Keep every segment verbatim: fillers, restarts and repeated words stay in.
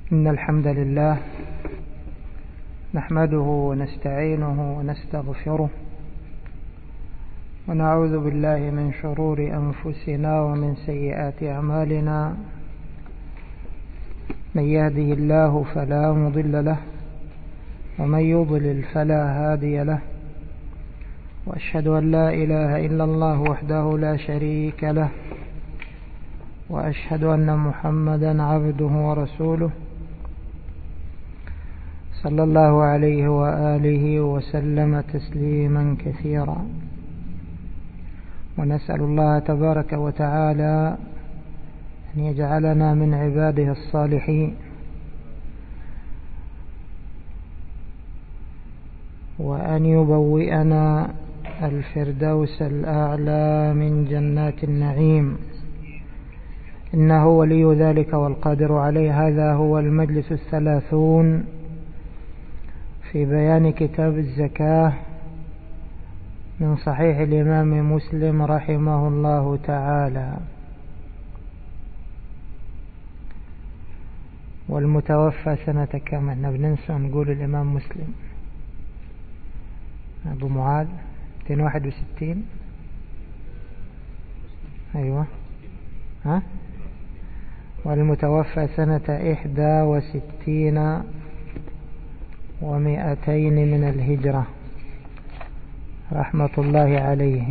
إن الحمد لله نحمده ونستعينه ونستغفره ونعوذ بالله من شرور أنفسنا ومن سيئات أعمالنا. من يهده الله فلا مضل له ومن يضلل فلا هادي له، وأشهد أن لا إله إلا الله وحده لا شريك له، وأشهد أن محمدا عبده ورسوله صلى الله عليه وآله وسلم تسليما كثيرا. ونسأل الله تبارك وتعالى أن يجعلنا من عباده الصالحين، وأن يبوئنا الفردوس الأعلى من جنات النعيم، إنه ولي ذلك والقادر عليه. هذا هو المجلس الثلاثون في بيان كتاب الزكاة من صحيح الإمام مسلم رحمه الله تعالى. والمتوفى سنة كم؟ احنا بننسى نقول الإمام مسلم أبو معاذ مئتين وواحد وستين. أيوة ها. والمتوفى سنة إحدى وستين ومئتين من الهجرة رحمة الله عليه.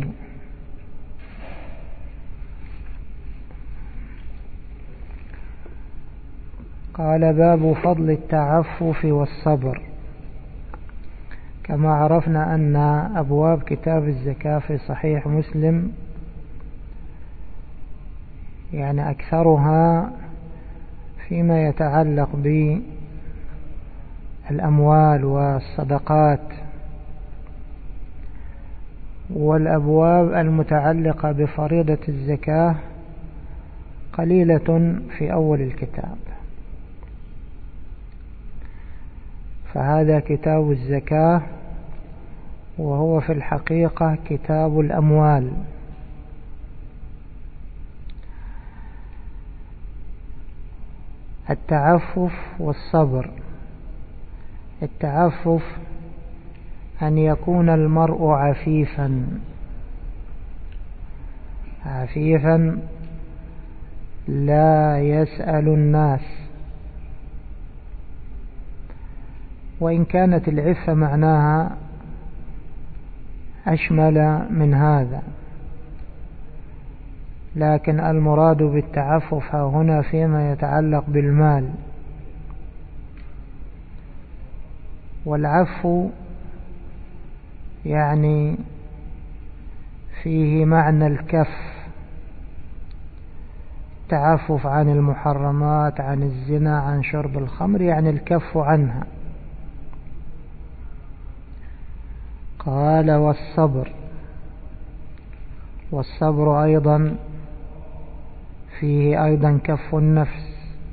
قال: باب فضل التعفف والصبر. كما عرفنا أن أبواب كتاب الزكاة في صحيح مسلم يعني أكثرها فيما يتعلق بالأموال والصدقات، والأبواب المتعلقة بفريضة الزكاة قليلة في أول الكتاب. فهذا كتاب الزكاة، وهو في الحقيقة كتاب الأموال. التعفف والصبر. التعفف أن يكون المرء عفيفا عفيفا لا يسأل الناس، وإن كانت العفة معناها أشمل من هذا، لكن المراد بالتعفف هنا فيما يتعلق بالمال. والعفو يعني فيه معنى الكف، التعفف عن المحرمات، عن الزنا، عن شرب الخمر، يعني الكف عنها. قال: والصبر. والصبر أيضا فيه أيضا كف النفس.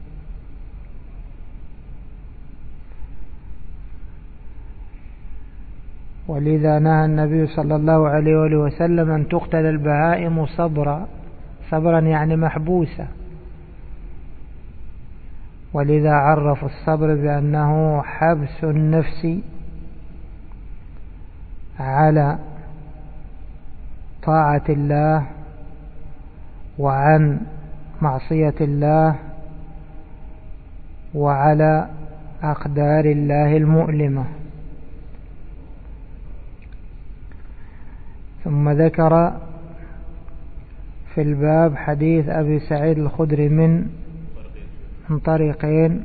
ولذا نهى النبي صلى الله عليه وآله وسلم أن تقتل البهائم صبرا، صبرا يعني محبوسة. ولذا عرف الصبر بأنه حبس النفس على طاعة الله وعن معصية الله وعلى أقدار الله المؤلمة. ثم ذكر في الباب حديث أبي سعيد الخدري من من طريقين: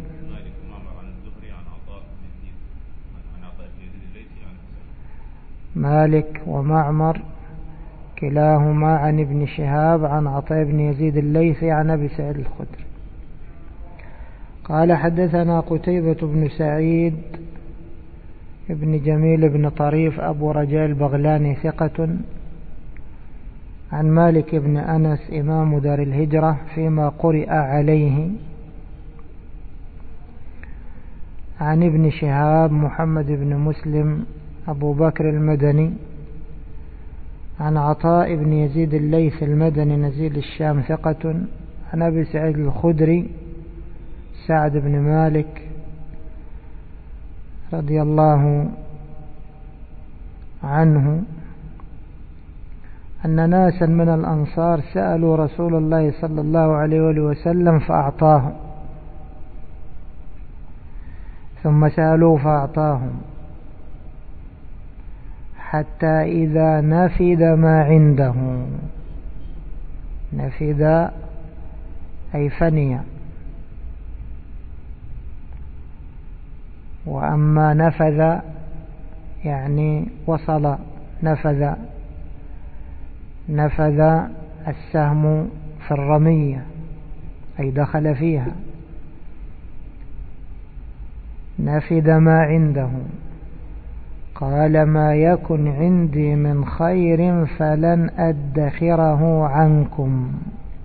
مالك ومعمر كلاهما عن ابن شهاب عن عطاء بن يزيد الليثي عن أبي سعيد الخدري. قال: حدثنا قتيبة بن سعيد ابن جميل بن طريف أبو رجاء البغلاني ثقة، عن مالك بن أنس إمام دار الهجرة فيما قرئ عليه، عن ابن شهاب محمد بن مسلم أبو بكر المدني، عن عطاء بن يزيد الليث المدني نزيل الشام ثقة، عن أبي سعيد الخدري سعد بن مالك رضي الله عنه أن ناسا من الأنصار سألوا رسول الله صلى الله عليه وآله وسلم فأعطاهم، ثم سألوه فأعطاهم، حتى إذا نفد ما عنده، نفد أي فني، وأما نفذ يعني وصل، نفذ نفذ السهم في الرمية أي دخل فيها، نفد ما عنده. قال ما يكن عندي من خير فلن أدخره عنكم.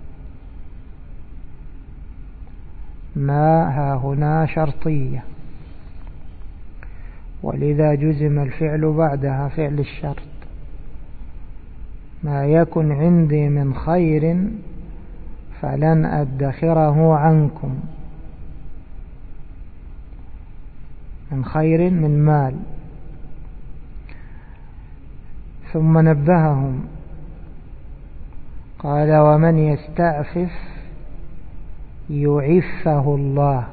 ما ها هنا شرطية، ولذا جزم الفعل بعدها فعل الشرط. ما يكن عندي من خير فلن أدخره عنكم، من خير من مال. ثم نبههم قال ومن يستعفف يعفه الله،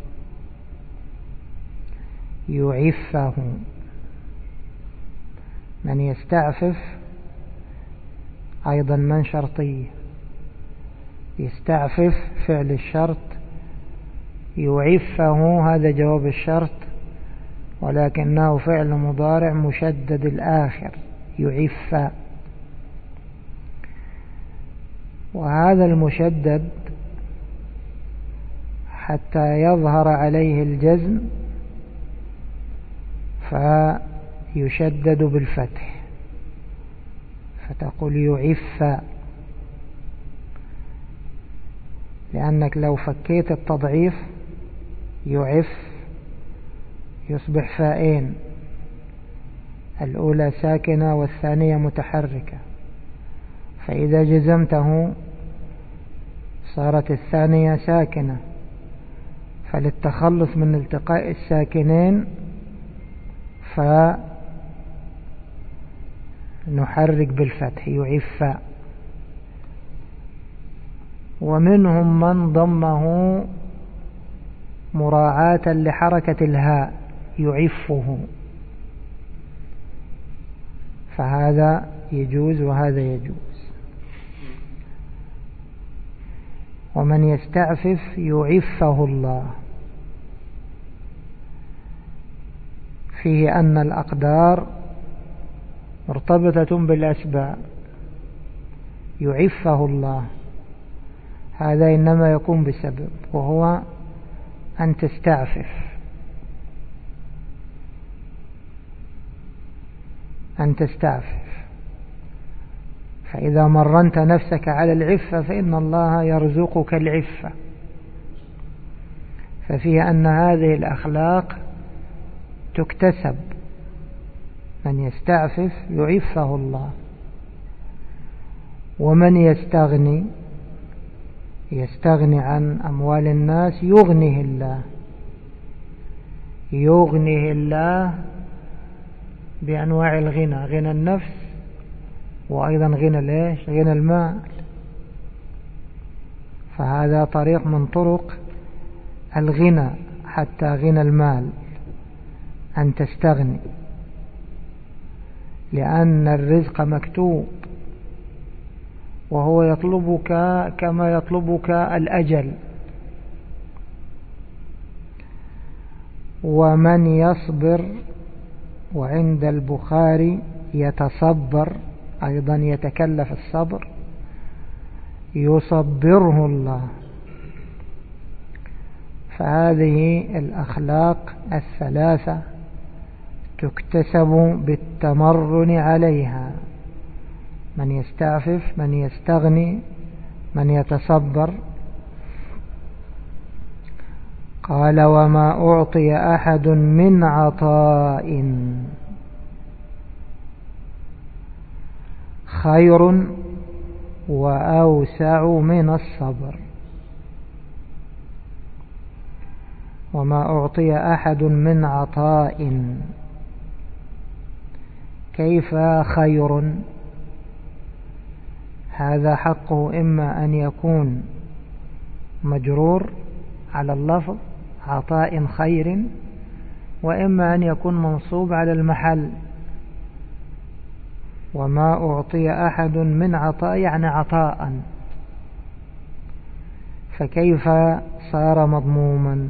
يعفه. من يستعفف أيضا من شرطية، يستعفف فعل الشرط، يعفه هذا جواب الشرط، ولكنه فعل مضارع مشدد الآخر، يعف. وهذا المشدد حتى يظهر عليه الجزم فيشدد بالفتح، فتقول يعف، لأنك لو فكيت التضعيف يعف يصبح فائين، الأولى ساكنة والثانية متحركة، فإذا جزمته صارت الثانية ساكنة، فللتخلص من التقاء الساكنين فنحرك بالفتح يعف. ومنهم من ضمه مراعاة لحركة الهاء يعفه، فهذا يجوز وهذا يجوز. ومن يستعفف يعفه الله، فيه أن الأقدار مرتبطة بالأسباب. يعفه الله هذا إنما يكون بسبب، وهو أن تستعفف، أن تستعفف. فإذا مرنت نفسك على العفة فإن الله يرزقك العفة. ففيه أن هذه الأخلاق تكتسب. من يستعفف يعفه الله. ومن يستغني يستغني عن أموال الناس يغنيه الله، يغنيه الله بأنواع الغنى، غنى النفس وأيضا غنى ليش غنى المال. فهذا طريق من طرق الغنى حتى غنى المال، أن تستغني، لأن الرزق مكتوب وهو يطلبك كما يطلبك الأجل. ومن يصبر، وعند البخاري يتصبر، أيضا يتكلف الصبر، يصبره الله. فهذه الأخلاق الثلاثة تكتسب بالتمرن عليها. من يستعفف، من يستغني، من يتصبر. قال وما أعطي أحد من عطاء خير وأوسع من الصبر. وما أعطي أحد من عطاء كيف خير. هذا حقه إما أن يكون مجرور على اللفظ عطاء خير، وإما أن يكون منصوب على المحل. وما أعطي أحد من عطاء يعني عطاء، فكيف صار مضموما؟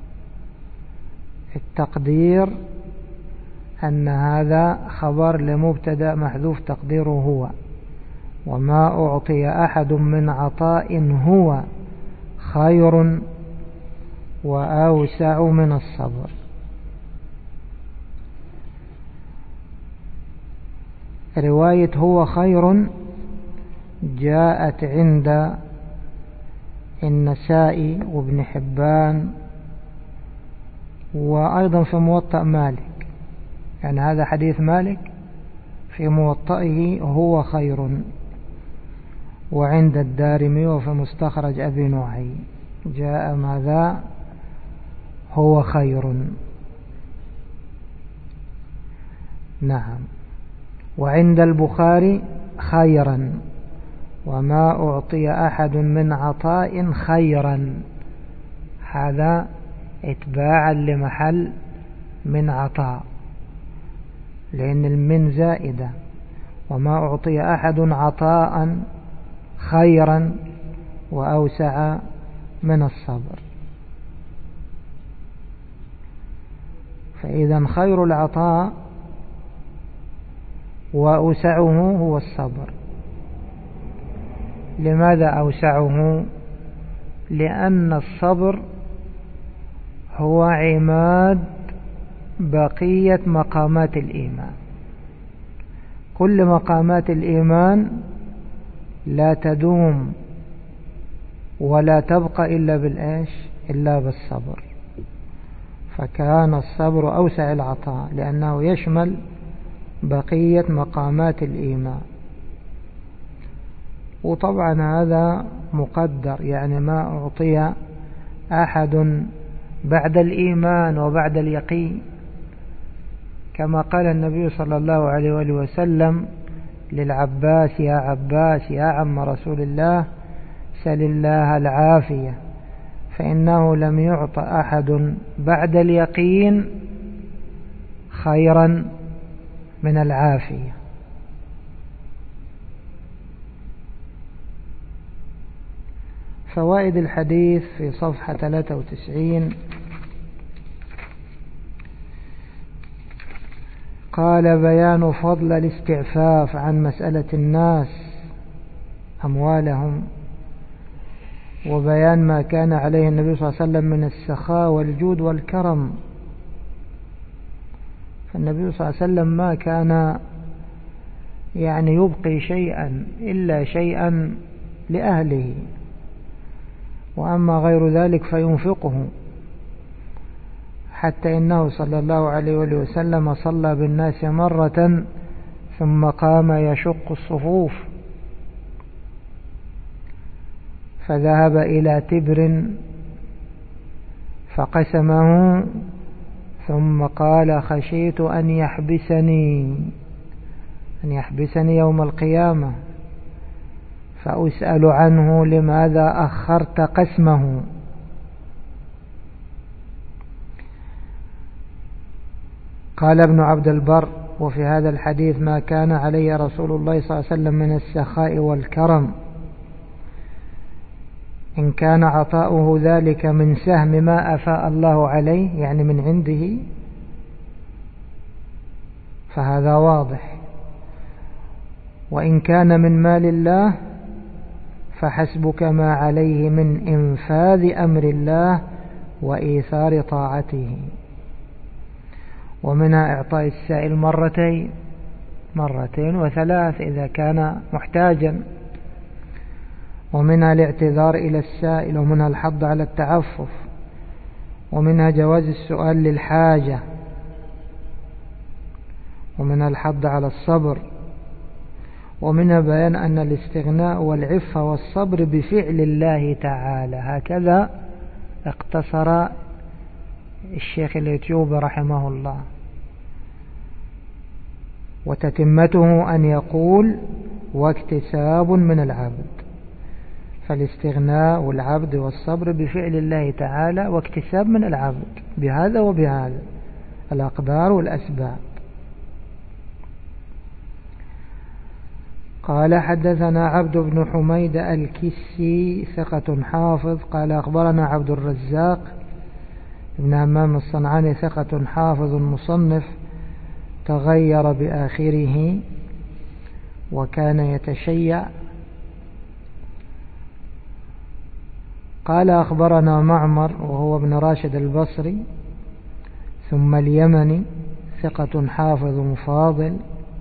التقدير أن هذا خبر لمبتدأ محذوف تقديره هو، وما أعطي أحد من عطاء هو خير وأوسع من الصبر. رواية هو خير جاءت عند النسائي وابن حبان وأيضا في موطأ مالك، يعني هذا حديث مالك في موطئه هو خير، وعند الدارمي وفي مستخرج أبي نعيم جاء ماذا؟ هو خير. نعم. وعند البخاري خيرا، وما أعطي أحد من عطاء خيرا، هذا اتباعا لمحل من عطاء، لأن المن زائدة. وما أعطي أحد عطاء خيرا وأوسع من الصبر. فإذا خير العطاء وأوسعه هو الصبر. لماذا أوسعه؟ لأن الصبر هو عماد بقية مقامات الإيمان. كل مقامات الإيمان لا تدوم ولا تبقى إلا بالإيش؟ إلا بالصبر. فكان الصبر أوسع العطاء لأنه يشمل بقية مقامات الإيمان. وطبعا هذا مقدر، يعني ما أعطي أحد بعد الإيمان وبعد اليقين، كما قال النبي صلى الله عليه وآله وسلم للعباس: يا عباس يا عم رسول الله، سل الله العافية، فإنه لم يعط أحد بعد اليقين خيرا من العافية. فوائد الحديث في صفحة ثلاثة وتسعين: قال: بيان فضل الاستعفاف عن مسألة الناس أموالهم، وبيان ما كان عليه النبي صلى الله عليه وسلم من السخاء والجود والكرم. فالنبي صلى الله عليه وسلم ما كان يعني يبقي شيئا إلا شيئا لأهله، وأما غير ذلك فينفقه، حتى إنه صلى الله عليه وسلم صلى بالناس مرة ثم قام يشق الصفوف، فذهب إلى تبر فقسمه ثم قال: خشيت أن يحبسني أن يحبسني يوم القيامة فأسأل عنه لماذا أخرت قسمه. قال ابن عبد البر: وفي هذا الحديث ما كان عليه رسول الله صلى الله عليه وسلم من السخاء والكرم، إن كان عطاؤه ذلك من سهم ما أفاء الله عليه، يعني من عنده، فهذا واضح. وإن كان من مال الله فحسبك ما عليه من إنفاذ أمر الله وإيثار طاعته. ومنها إعطاء السائل مرتين مرتين وثلاث إذا كان محتاجا، ومنها الاعتذار إلى السائل، ومنها الحض على التعفف، ومنها جواز السؤال للحاجة، ومنها الحض على الصبر، ومنها بيان أن الاستغناء والعفة والصبر بفعل الله تعالى. هكذا اقتصر الشيخ الإثيوبي رحمه الله. وتتمته أن يقول واكتساب من العبد، فالاستغناء والعبد والصبر بفعل الله تعالى، واكتساب من العبد بهذا وبهذا الأقدار والأسباب. قال حدثنا عبد بن حميد الكسي ثقة حافظ قال أخبرنا عبد الرزاق ابن همام الصنعاني ثقة حافظ مصنف تغير بآخره وكان يتشيع. قال أخبرنا معمر وهو ابن راشد البصري ثم اليمني ثقة حافظ فاضل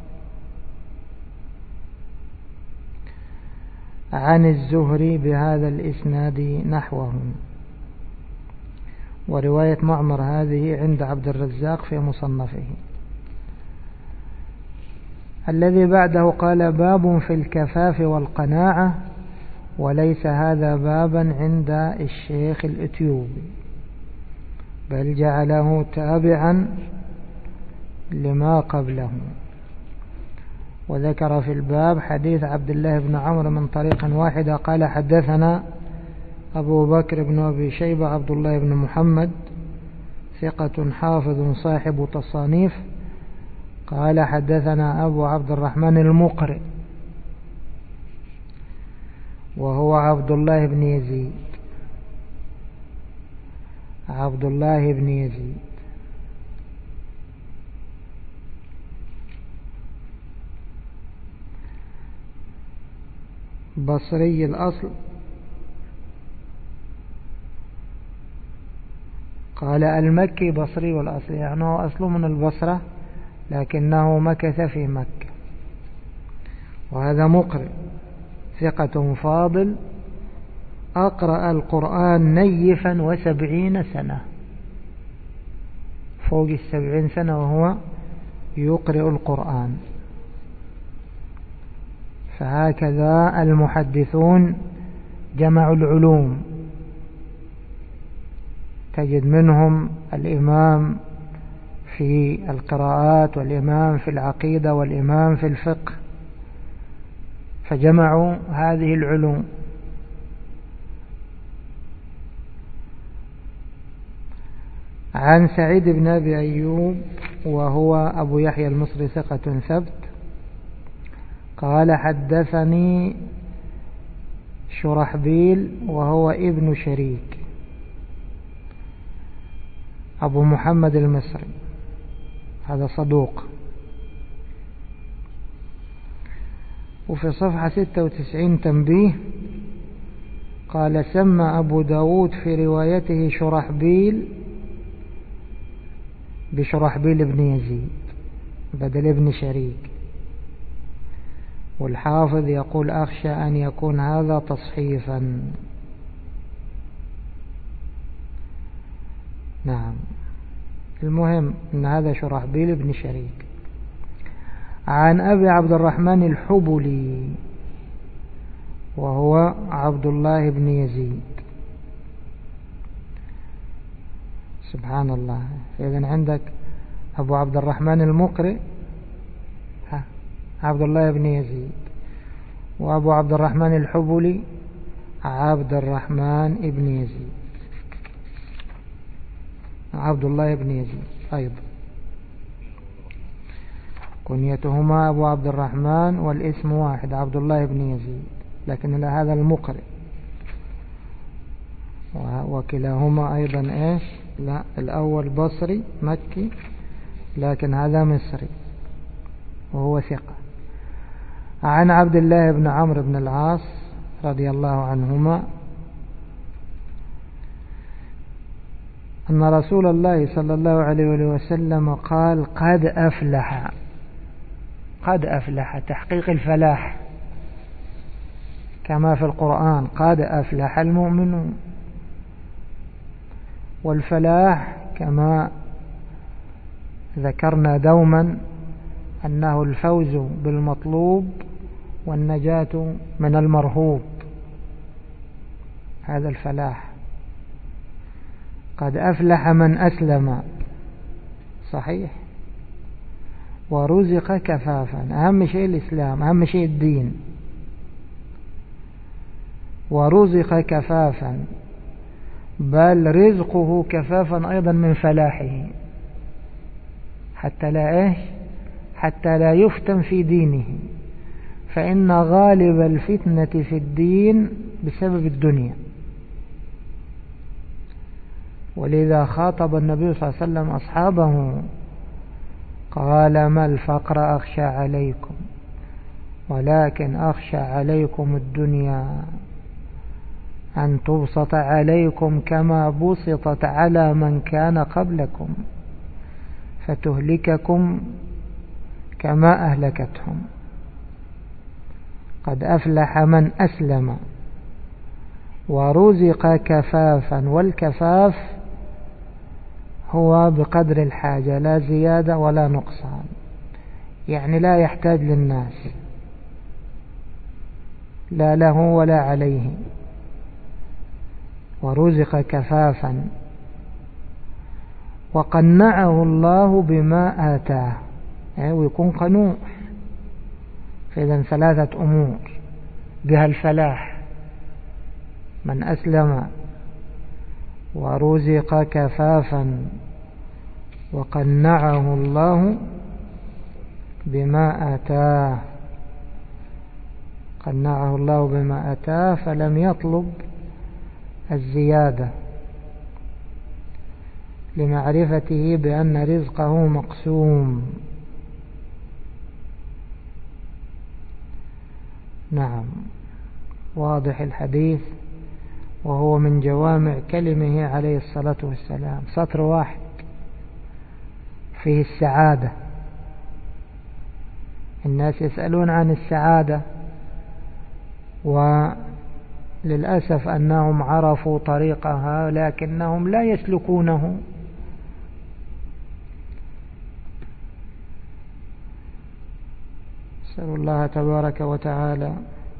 عن الزهري بهذا الإسناد نحوه. ورواية معمر هذه عند عبد الرزاق في مصنفه. الذي بعده قال باب في الكفاف والقناعة، وليس هذا بابا عند الشيخ الإثيوبي بل جعله تابعا لما قبله. وذكر في الباب حديث عبد الله بن عمرو من طريق واحدة قال حدثنا أبو بكر بن أبي شيبة عبد الله بن محمد ثقة حافظ صاحب تصانيف قال حدثنا أبو عبد الرحمن المقرئ وهو عبد الله بن يزيد عبد الله بن يزيد بصري الأصل. قال المكي بصري والأصل، يعني هو أصله من البصرة لكنه مكث في مكة. وهذا مقرئ ثقة فاضل أقرأ القرآن نيفا وسبعين سنة، فوق السبعين سنة وهو يقرأ القرآن. فهكذا المحدثون جمعوا العلوم، تجد منهم الإمام في القراءات والإمام في العقيدة والإمام في الفقه، فجمعوا هذه العلوم. عن سعيد بن أبي أيوب وهو أبو يحيى المصري ثقة ثبت قال حدثني شرحبيل وهو ابن شريك أبو محمد المصري، هذا صدوق. وفي صفحة ستة وتسعين تنبيه قال سمى أبو داود في روايته شرحبيل بشرحبيل بن يزيد بدل ابن شريك. والحافظ يقول أخشى أن يكون هذا تصحيفا. نعم، المهم أن هذا شرحبيل بن شريك. عن أبي عبد الرحمن الحبلي وهو عبد الله بن يزيد. سبحان الله. إذن عندك أبو عبد الرحمن المقرئ عبد الله بن يزيد، وأبو عبد الرحمن الحبلي عبد الرحمن بن يزيد عبد الله بن يزيد أيضا، كنيتهما أبو عبد الرحمن والاسم واحد عبد الله بن يزيد، لكن هذا المقرئ. وكلاهما أيضا إيش؟ لا، الأول بصري مكي لكن هذا مصري وهو ثقة. عن عبد الله بن عمرو بن العاص رضي الله عنهما أن رسول الله صلى الله عليه وسلم قال قد أفلح. قد أفلح تحقيق الفلاح كما في القرآن قد أفلح المؤمنون. والفلاح كما ذكرنا دوما أنه الفوز بالمطلوب والنجاة من المرهوب، هذا الفلاح. قد أفلح من أسلم، صحيح، ورزق كفافا. أهم شيء الإسلام، أهم شيء الدين. ورزق كفافا، بل رزقه كفافا أيضا من فلاحه، حتى لا إيش حتى لا يفتن في دينه، فإن غالب الفتنة في الدين بسبب الدنيا. ولذا خاطب النبي صلى الله عليه وسلم أصحابه قال: ما الفقر أخشى عليكم، ولكن أخشى عليكم الدنيا، أن تبسط عليكم كما بسطت على من كان قبلكم، فتهلككم كما أهلكتهم. قد أفلح من أسلم ورزق كفافا. والكفاف هو بقدر الحاجة، لا زيادة ولا نقصان، يعني لا يحتاج للناس، لا له ولا عليه. ورزق كفافا وقنعه الله بما آتاه، يعني ويكون قنوع. فإذا ثلاثة أمور بها الفلاح: من أسلم، ورزق كفافا، وقنعه الله بما آتاه. قنعه الله بما آتاه فلم يطلب الزيادة، لمعرفته بأن رزقه مقسوم. نعم، واضح الحديث، وهو من جوامع كلمه عليه الصلاة والسلام. سطر واحد فيه السعادة. الناس يسألون عن السعادة، وللأسف أنهم عرفوا طريقها لكنهم لا يسلكونه. أسأل الله تبارك وتعالى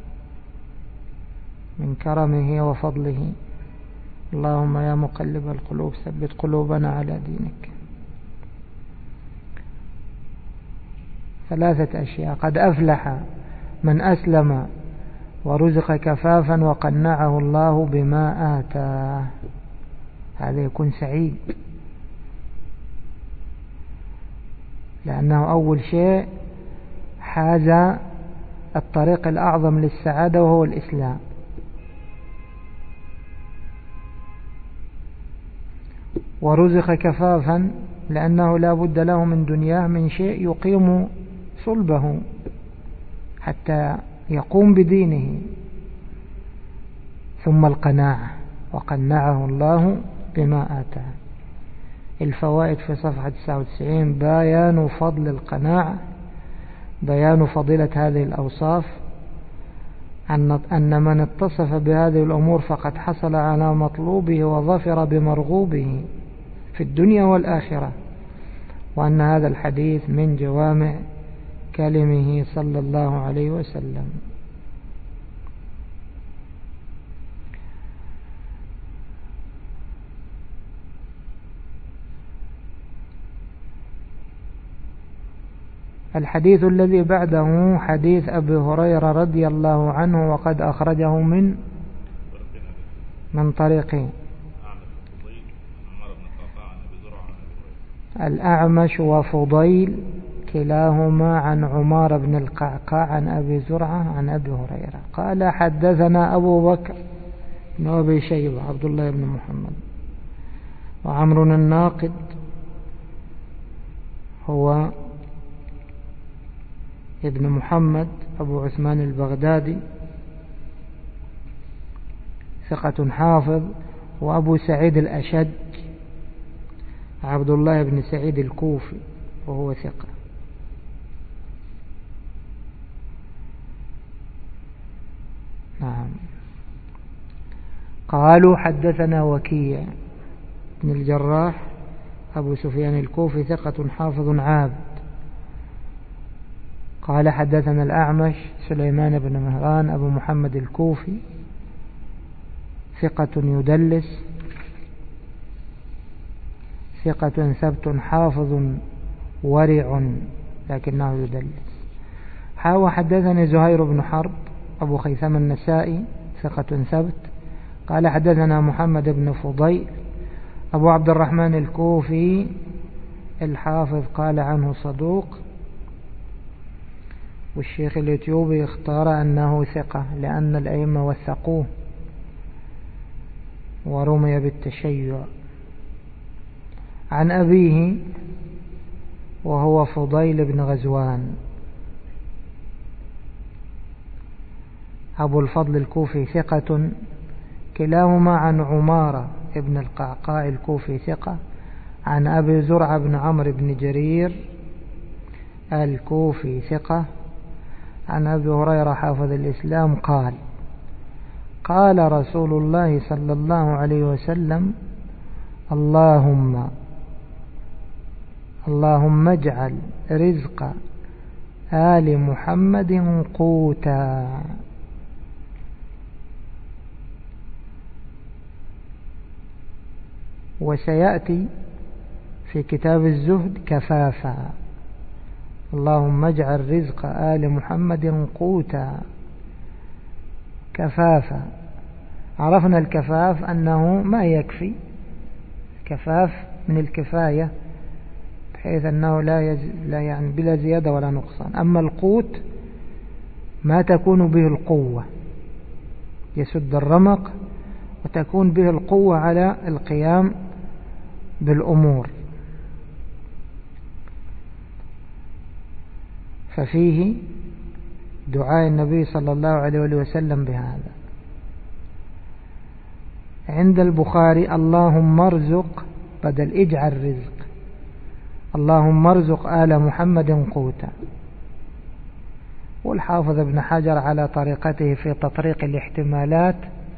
من كرمه وفضله. اللهم يا مقلب القلوب ثبت قلوبنا على دينك. ثلاثة أشياء: قد أفلح من أسلم، ورزق كفافا، وقنعه الله بما آتاه. هذا يكون سعيد، لأنه أول شيء حاز الطريق الأعظم للسعادة وهو الإسلام. ورزق كفافا لأنه لا بد له من دنياه من شيء يقيم صلبه حتى يقوم بدينه. ثم القناعة: وقنعه الله بما آتاه. الفوائد في صفحة تسعة وتسعين: بيان فضل القناعة، بيان فضيلة هذه الأوصاف، أن من اتصف بهذه الأمور فقد حصل على مطلوبه وظفر بمرغوبه في الدنيا والآخرة، وأن هذا الحديث من جوامع كلمه صلى الله عليه وسلم. الحديث الذي بعده حديث أبي هريرة رضي الله عنه، وقد أخرجه من من طريقه الأعمش وفضيل، كلاهما عن عمار بن القعقاع عن أبي زرعة عن أبي هريرة قال: حدثنا أبو بكر بن أبي شيبة عبد الله بن محمد، وعمر الناقد هو ابن محمد أبو عثمان البغدادي ثقة حافظ، وأبو سعيد الأشج عبد الله بن سعيد الكوفي وهو ثقة. نعم. قالوا: حدثنا وكيع بن الجراح أبو سفيان الكوفي ثقة حافظ عابد. قال: حدثنا الأعمش سليمان بن مهران أبو محمد الكوفي ثقة يدلس. ثقة ثبت حافظ ورع لكنه يدلس. حاوى حدثني زهير بن حرب أبو خيثم النسائي ثقة ثبت قال حدثنا محمد بن فضيل أبو عبد الرحمن الكوفي الحافظ قال عنه صدوق، والشيخ الإثيوبي اختار أنه ثقة لأن الأئمة وثقوه ورمي بالتشيع. عن أبيه وهو فضيل بن غزوان أبو الفضل الكوفي ثقة، كلاهما عن عمارة ابن القعقاع الكوفي ثقة، عن أبي زرعة بن عمرو بن جرير الكوفي ثقة، عن أبي هريرة حافظ الإسلام قال قال رسول الله صلى الله عليه وسلم اللهم اللهم اجعل رزق آل محمد قوتا. وسيأتي في كتاب الزهد كفافا، اللهم اجعل رزق آل محمد قوتا كفافا. عرفنا الكفاف أنه ما يكفي، كفاف من الكفاية بحيث أنه لا, يز... لا يعني بلا زيادة ولا نقصان. أما القوت ما تكون به القوة، يسد الرمق وتكون به القوة على القيام بالأمور. ففيه دعاء النبي صلى الله عليه وسلم بهذا. عند البخاري اللهم ارزق بدل اجعل رزق، اللهم ارزق آل محمد قوتا. والحافظ ابن حجر على طريقته في تطريق الاحتمالات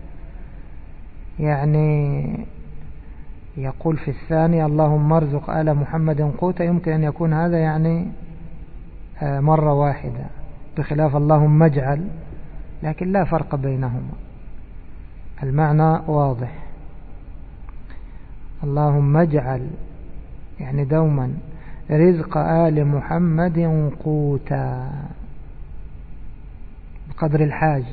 يعني يقول في الثاني اللهم ارزق آل محمد قوتا، يمكن أن يكون هذا يعني مرة واحدة بخلاف اللهم اجعل، لكن لا فرق بينهما، المعنى واضح. اللهم اجعل يعني دوما رزق آل محمد قوتا بقدر الحاجة.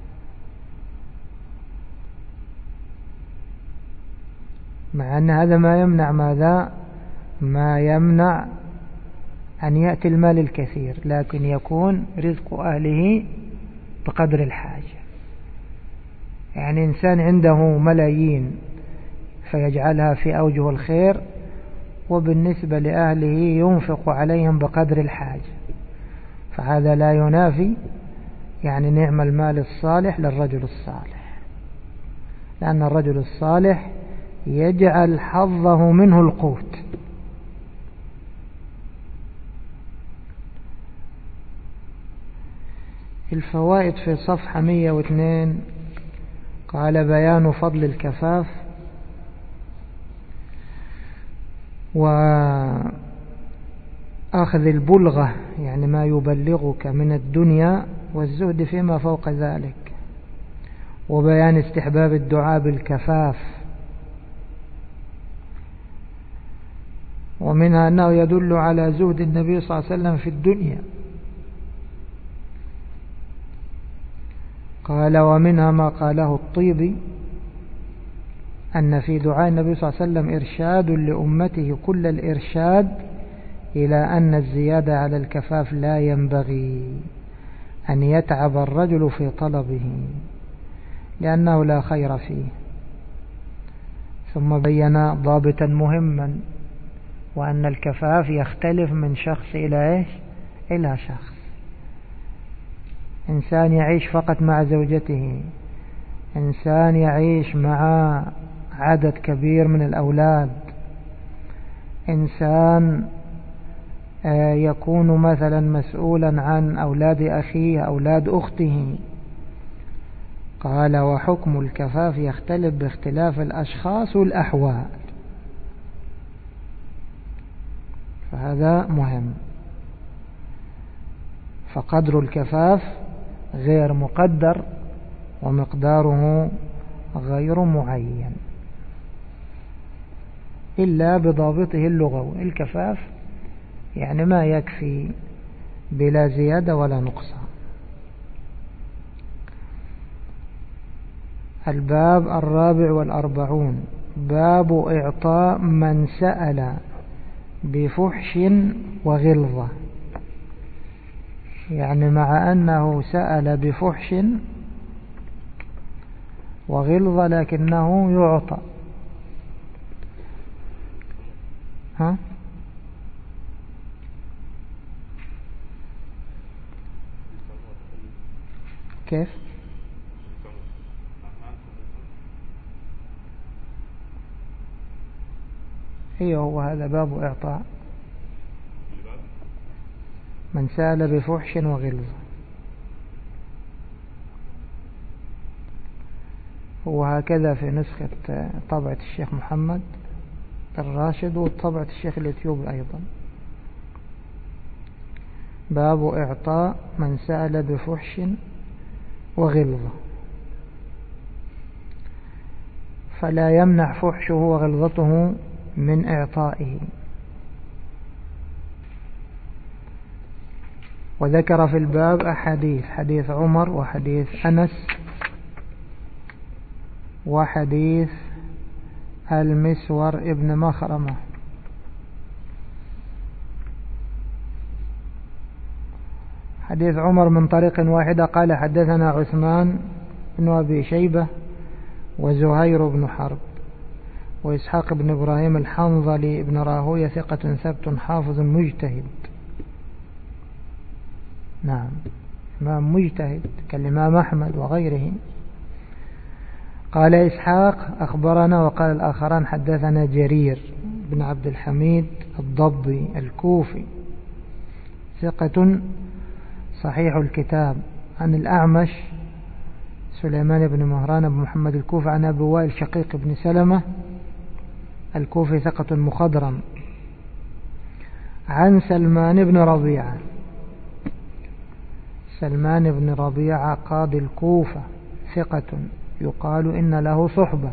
مع أن هذا ما يمنع ماذا؟ ما يمنع أن يأتي المال الكثير، لكن يكون رزق أهله بقدر الحاجة. يعني إنسان عنده ملايين فيجعلها في أوجه الخير، وبالنسبة لأهله ينفق عليهم بقدر الحاجة، فهذا لا ينافي يعني نعم المال الصالح للرجل الصالح، لأن الرجل الصالح يجعل حظه منه القوت. الفوائد في صفحة مئة واثنين قال بيان فضل الكفاف وأخذ البلغة يعني ما يبلغك من الدنيا والزهد فيما فوق ذلك، وبيان استحباب الدعاء بالكفاف، ومنها أنه يدل على زهد النبي صلى الله عليه وسلم في الدنيا. قال ومنها ما قاله الطيبي أن في دعاء النبي صلى الله عليه وسلم إرشاد لأمته كل الإرشاد إلى أن الزيادة على الكفاف لا ينبغي أن يتعب الرجل في طلبه لأنه لا خير فيه. ثم بين ضابطا مهما، وأن الكفاف يختلف من شخص إلى إيش؟ إلى شخص. إنسان يعيش فقط مع زوجته، إنسان يعيش مع عدد كبير من الأولاد، إنسان يكون مثلا مسؤولا عن أولاد أخيه أولاد أخته. قال وحكم الكفاف يختلف باختلاف الأشخاص والأحوال، فهذا مهم. فقدر الكفاف غير مقدر ومقداره غير معين. إلا بضابطه اللغوي. الكفاف يعني ما يكفي بلا زيادة ولا نقصان. الباب الرابع والأربعون باب إعطاء من سأل بفحش وغلظة. يعني مع أنه سأل بفحش وغلظة لكنه يعطى. ها كيف؟ ايوه هو هذا باب إعطاء من سأل بفحش وغلظة. هو هكذا في نسخة طبعة الشيخ محمد الراشد وطبعة الشيخ الإثيوبي أيضا. باب إعطاء من سأل بفحش وغلظة. فلا يمنع فحشه وغلظته من إعطائه. وذكر في الباب أحاديث: حديث عمر وحديث أنس وحديث المسور ابن مخرمة. حديث عمر من طريق واحدة قال: حدثنا عثمان بن أبي شيبة وزهير بن حرب وإسحاق بن إبراهيم الحنظلي بن راهوية ثقة ثبت حافظ مجتهد. نعم إمام مجتهد كالإمام أحمد وغيره. قال إسحاق أخبرنا، وقال الآخران حدثنا جرير بن عبد الحميد الضبي الكوفي ثقة صحيح الكتاب، عن الأعمش سليمان بن مهران بن محمد الكوفي عن أبي وائل شقيق بن سلمة الكوفي ثقة مخضرم، عن سلمان بن ربيعة. سلمان بن ربيعة قاضي الكوفة ثقة يقال إن له صحبة.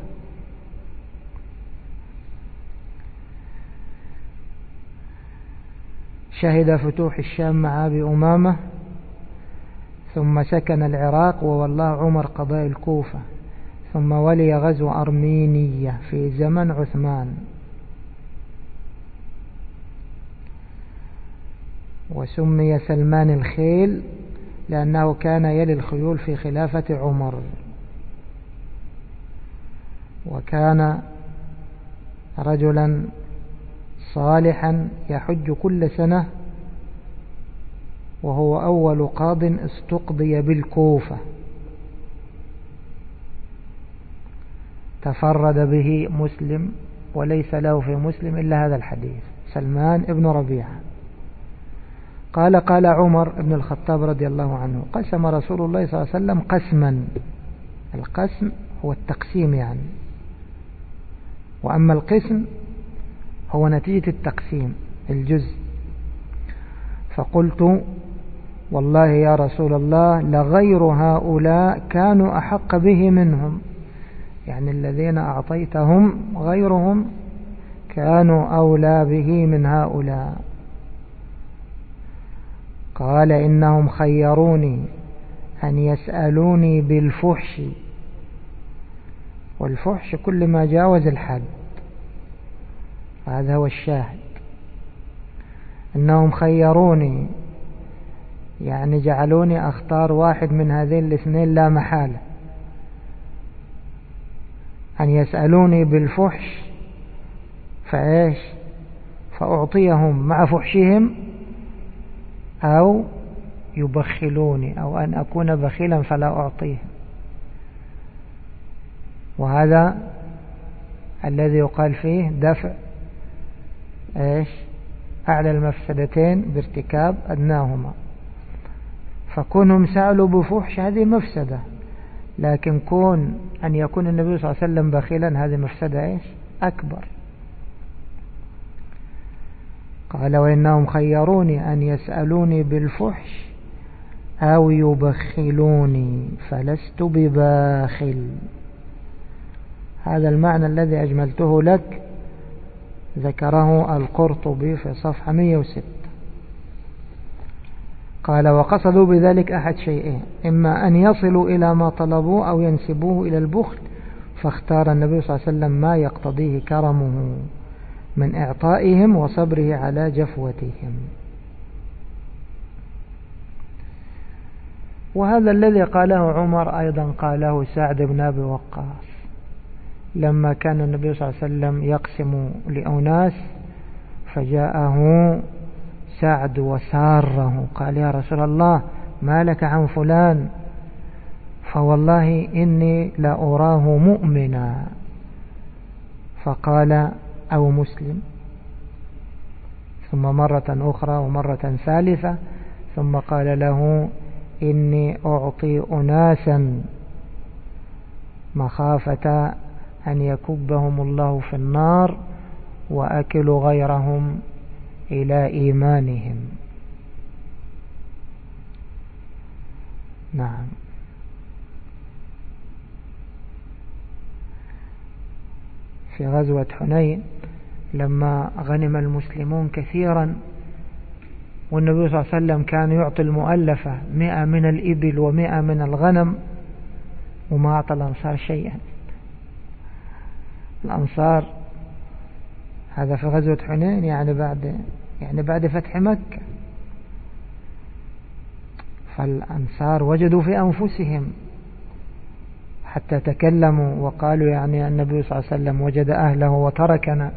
شهد فتوح الشام مع أبي أمامة ثم سكن العراق وولاه عمر قضاء الكوفة، ثم ولي غزو أرمينية في زمن عثمان، وسمي سلمان الخيل لأنه كان يلي الخيول في خلافة عمر. وكان رجلا صالحا يحج كل سنة، وهو أول قاض استقضي بالكوفة، تفرد به مسلم وليس له في مسلم إلا هذا الحديث، سلمان ابن ربيعة. قال: قال عمر بن الخطاب رضي الله عنه: قسم رسول الله صلى الله عليه وسلم قسما. القسم هو التقسيم يعني، وأما القسم هو نتيجة التقسيم الجزء. فقلت: والله يا رسول الله لغير هؤلاء كانوا أحق به منهم، يعني الذين أعطيتهم غيرهم كانوا أولى به من هؤلاء. قال: إنهم خيروني أن يسألوني بالفحش، والفحش كل ما جاوز الحد، هذا هو الشاهد. إنهم خيروني يعني جعلوني أختار واحد من هذين الاثنين لا محالة، أن يسألوني بالفحش فإيش فأعطيهم مع فحشهم، أو يبخلوني أو أن أكون بخيلا فلا أعطيهم. وهذا الذي يقال فيه دفع إيش أعلى المفسدتين بارتكاب أدناهما. فكونهم سألوا بفحش هذه مفسدة، لكن كون أن يكون النبي صلى الله عليه وسلم بخيلا هذه مفسدة إيش أكبر. قال: وإنهم خيروني أن يسألوني بالفحش أو يبخلوني فلست بباخل. هذا المعنى الذي أجملته لك ذكره القرطبي في صفحة مئة وستة. قال: وقصدوا بذلك أحد شيئين: إما أن يصلوا إلى ما طلبوه أو ينسبوه إلى البخل، فاختار النبي صلى الله عليه وسلم ما يقتضيه كرمه من إعطائهم وصبره على جفوتهم. وهذا الذي قاله عمر أيضا قاله سعد بن أبي وقاص لما كان النبي صلى الله عليه وسلم يقسم لأناس، فجاءه سعد وساره قال: يا رسول الله، ما لك عن فلان؟ فوالله إني لا أراه مؤمنا. فقال: أو مسلم. ثم مرة أخرى ومرة ثالثة، ثم قال له: إني أعطي أناسا مخافة أن يكبهم الله في النار وأكل غيرهم إلى إيمانهم. نعم. في غزوة حنين لما غنم المسلمون كثيرا، والنبي صلى الله عليه وسلم كان يعطي المؤلفة مئة من الإبل ومئة من الغنم، وما أعطى الأنصار شيئا. الأنصار هذا في غزوة حنين، يعني بعد يعني بعد فتح مكة. فالأنصار وجدوا في أنفسهم حتى تكلموا وقالوا: يعني النبي صلى الله عليه وسلم وجد أهله وتركنا.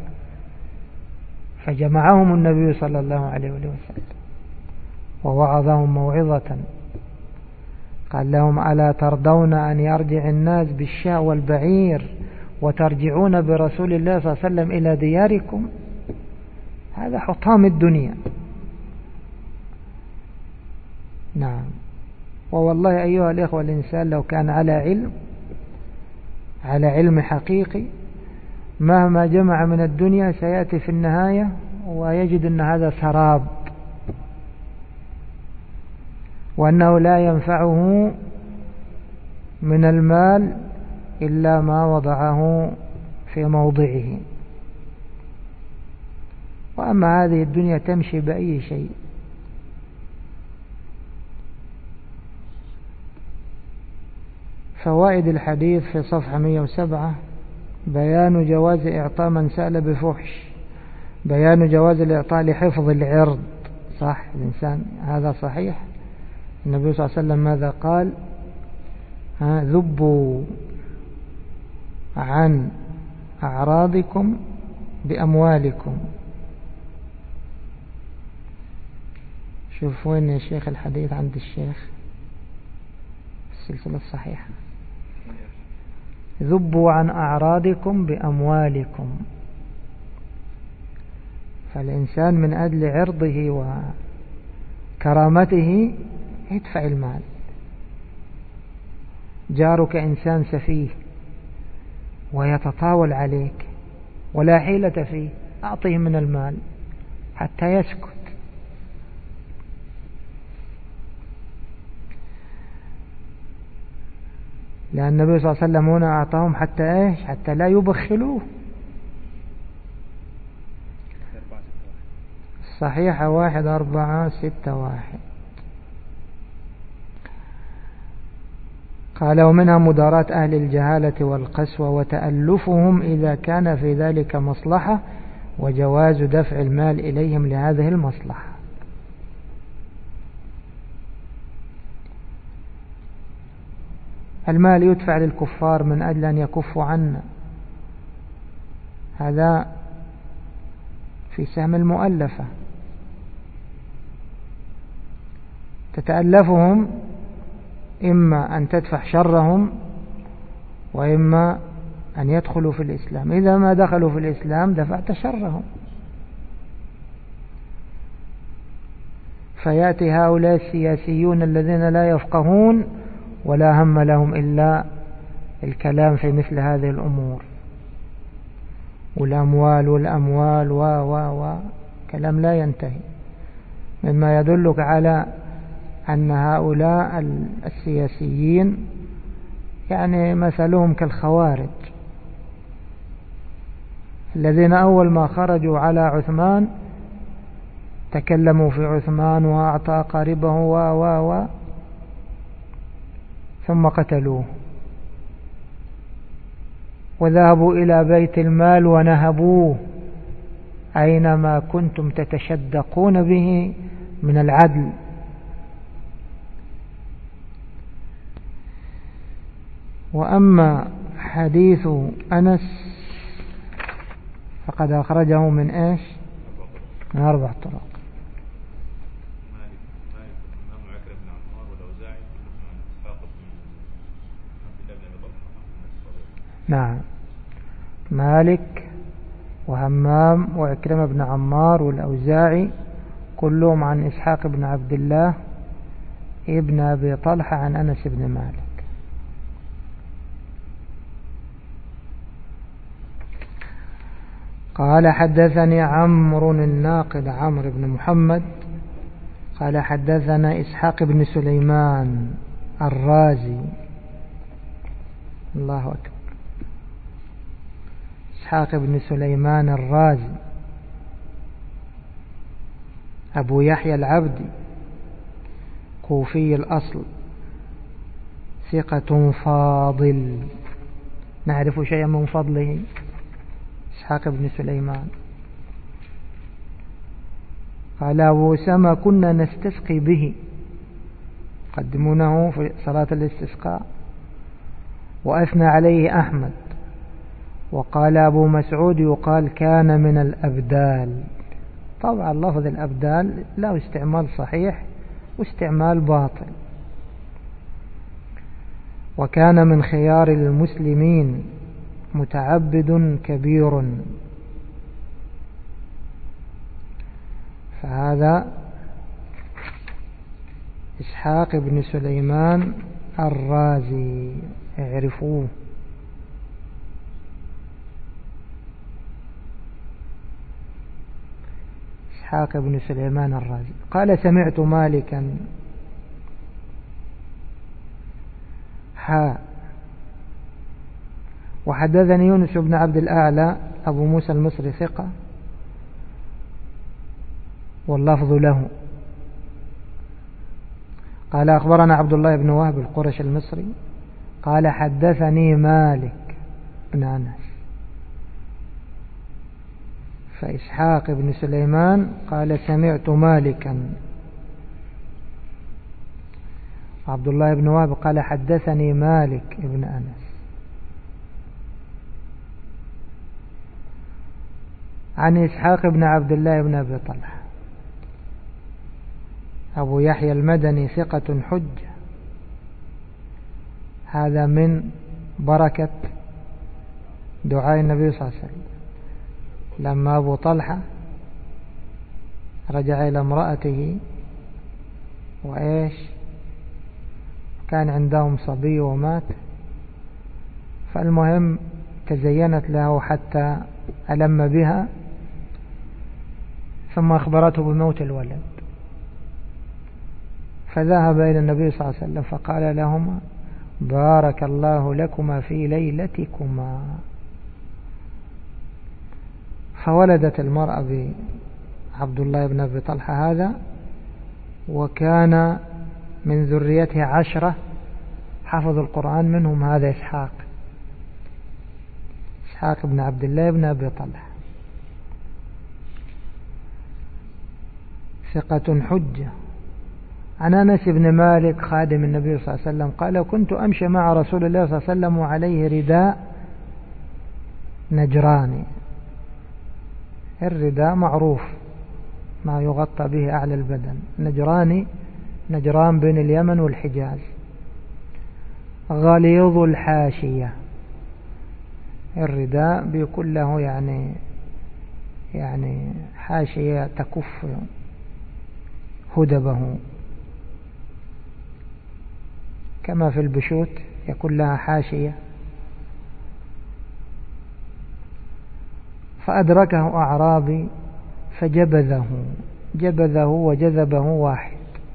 فجمعهم النبي صلى الله عليه وسلم ووعظهم موعظة، قال لهم: ألا ترضون أن يرجع الناس بالشاء والبعير وترجعون برسول الله صلى الله عليه وسلم إلى دياركم؟ هذا حطام الدنيا. نعم. ووالله أيها الإخوة، الإنسان لو كان على علم على علم حقيقي، مهما جمع من الدنيا سيأتي في النهاية ويجد أن هذا سراب، وأنه لا ينفعه من المال إلا ما وضعه في موضعه. وأما هذه الدنيا تمشي بأي شيء. فوائد الحديث في صفحة مئة وسبعة: بيان جواز إعطاء من سأل بفحش، بيان جواز الإعطاء لحفظ العرض. صح، الإنسان هذا صحيح. النبي صلى الله عليه وسلم ماذا قال؟ ها ذبوا عن أعراضكم بأموالكم. شوف وين يا شيخ الحديث عند الشيخ السلسلة الصحيحة: ذبوا عن أعراضكم بأموالكم. فالإنسان من أجل عرضه وكرامته يدفع المال. جارك إنسان سفيه ويتطاول عليك ولا حيلة فيه، أعطيه من المال حتى يسكت. لأن النبي صلى الله عليه وسلم هنا أعطاهم حتى إيش؟ حتى لا يبخلوه. صحيحة واحد أربعة ستة واحد. قال: ومنها مداراة أهل الجهالة والقسوة وتألفهم إذا كان في ذلك مصلحة، وجواز دفع المال إليهم لهذه المصلحة. المال يدفع للكفار من أجل أن يكفوا عنا، هذا في سهم المؤلفة. تتألفهم إما أن تدفع شرهم وإما أن يدخلوا في الإسلام. إذا ما دخلوا في الإسلام دفعت شرهم. فيأتي هؤلاء السياسيون الذين لا يفقهون ولا هم لهم إلا الكلام في مثل هذه الأمور، والأموال والأموال و و و كلام لا ينتهي، مما يدلك على أن هؤلاء السياسيين يعني مثلهم كالخوارج الذين أول ما خرجوا على عثمان تكلموا في عثمان وأعطى قاربه و و و ثم قتلوه وذهبوا إلى بيت المال ونهبوه أينما كنتم تتشدقون به من العدل. وأما حديث أنس فقد أخرجه من إيش؟ من أربع طرق. نعم، مالك وهمام وعكرمة بن عمار والأوزاعي كلهم عن إسحاق بن عبد الله ابن أبي طلحة عن أنس بن مالك. قال حدثني عمرو الناقد عمرو بن محمد قال حدثنا إسحاق بن سليمان الرازي. الله أكبر، إسحاق بن سليمان الرازي أبو يحيى العبدي كوفي الأصل ثقة فاضل، نعرف شيئا من فضله. إسحاق بن سليمان قال أبو أسامة كنا نستسقي به، قدمونه في صلاة الاستسقاء. وأثنى عليه أحمد وقال أبو مسعود يقال كان من الأبدال. طبعا لفظ الأبدال له استعمال صحيح واستعمال باطل. وكان من خيار المسلمين متعبد كبير. فهذا إسحاق بن سليمان الرازي اعرفوه. إسحاق بن سليمان الرازي قال سمعت مالكا حا وحدثني يونس بن عبد الأعلى أبو موسى المصري ثقة واللفظ له قال أخبرنا عبد الله بن وهب القرش المصري قال حدثني مالك بن أنس. فإسحاق بن سليمان قال سمعت مالكا. عبد الله بن وهب قال حدثني مالك بن أنس عن إسحاق بن عبد الله بن أبي طلحة أبو يحيى المدني ثقة حجة. هذا من بركة دعاء النبي صلى الله عليه وسلم لما أبو طلحة رجع إلى امرأته وإيش كان عندهم صبي ومات، فالمهم تزينت له حتى ألم بها ثم أخبرته بموت الولد، فذهب إلى النبي صلى الله عليه وسلم فقال لهما بارك الله لكما في ليلتكما. فولدت المرأة بعبد الله بن أبي طلحة هذا، وكان من ذريته عشرة حفظ القرآن منهم هذا إسحاق إسحاق بن عبد الله بن أبي طلحة ثقة حجة. عن أنس بن مالك خادم النبي صلى الله عليه وسلم قال كنت أمشي مع رسول الله صلى الله عليه وسلم وعليه رداء نجراني. الرداء معروف ما يغطى به أعلى البدن. نجراني نجران بين اليمن والحجاز. غليظ الحاشية، الرداء بيكون له يعني يعني حاشية تكف هدبه كما في البشوت يكون لها حاشية. فأدركه أعرابي فجبذه جبذه وجذبه واحد،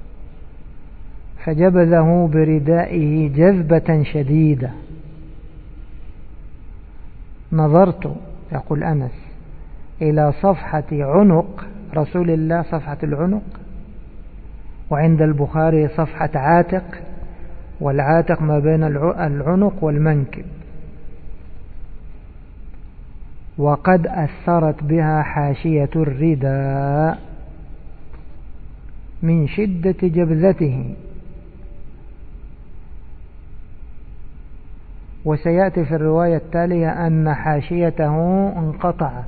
فجبذه بردائه جذبة شديدة. نظرت يقول أنس إلى صفحة عنق رسول الله، صفحة العنق، وعند البخاري صفحة عاتق، والعاتق ما بين العنق والمنكب. وقد أثرت بها حاشية الرداء من شدة جبذته. وسيأتي في الرواية التالية أن حاشيته انقطعت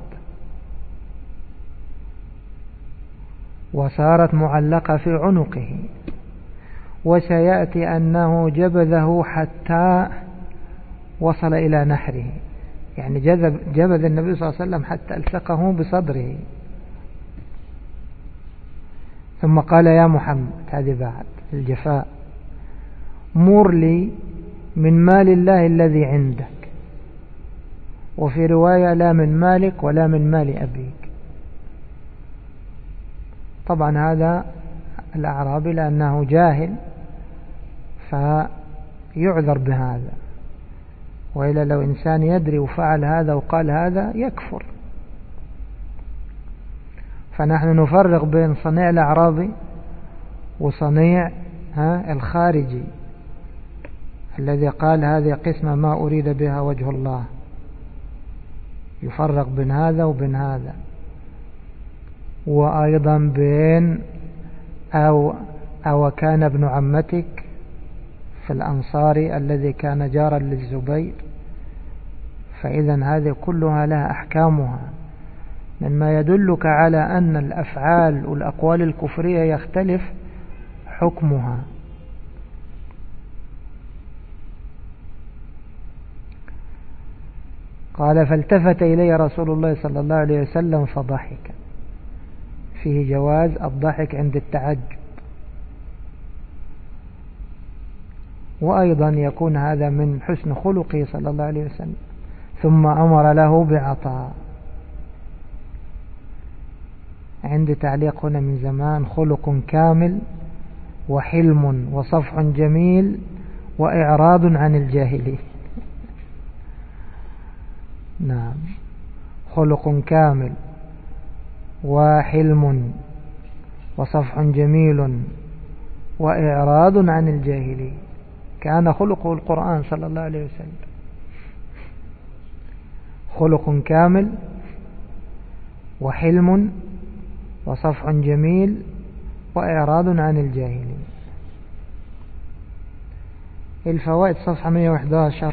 وصارت معلقة في عنقه. وسيأتي أنه جبذه حتى وصل إلى نحره، يعني جذب جبذ النبي صلى الله عليه وسلم حتى ألصقه بصدره. ثم قال: يا محمد، هذه بعد الجفاء، مر لي من مال الله الذي عندك. وفي رواية: لا من مالك ولا من مال أبيك. طبعا هذا الأعرابي لأنه جاهل فيعذر بهذا، وإلا لو إنسان يدري وفعل هذا وقال هذا يكفر. فنحن نفرق بين صنيع الأعرابي وصنيع ها الخارجي الذي قال هذه قسمة ما أريد بها وجه الله. يفرق بين هذا وبين هذا. وأيضا بين أو, أو كان ابن عمتك في الأنصار الذي كان جارا للزبير. فإذا هذه كلها لها أحكامها، مما يدلك على أن الأفعال والأقوال الكفرية يختلف حكمها. قال: فالتفت إلي رسول الله صلى الله عليه وسلم فضحك. فيه جواز الضحك عند التعجب، وأيضا يكون هذا من حسن خلقه صلى الله عليه وسلم. ثم أمر له بعطاء. عندي تعليق هنا من زمان: خلق كامل وحلم وصفح جميل وإعراض عن الجاهلين. نعم، خلق كامل وحلم وصفح جميل وإعراض عن الجاهلين. كان خلقه القرآن صلى الله عليه وسلم. خلق كامل وحلم وصفح جميل وإعراض عن الجاهلين. الفوائد صفحة مئة وأحد عشر: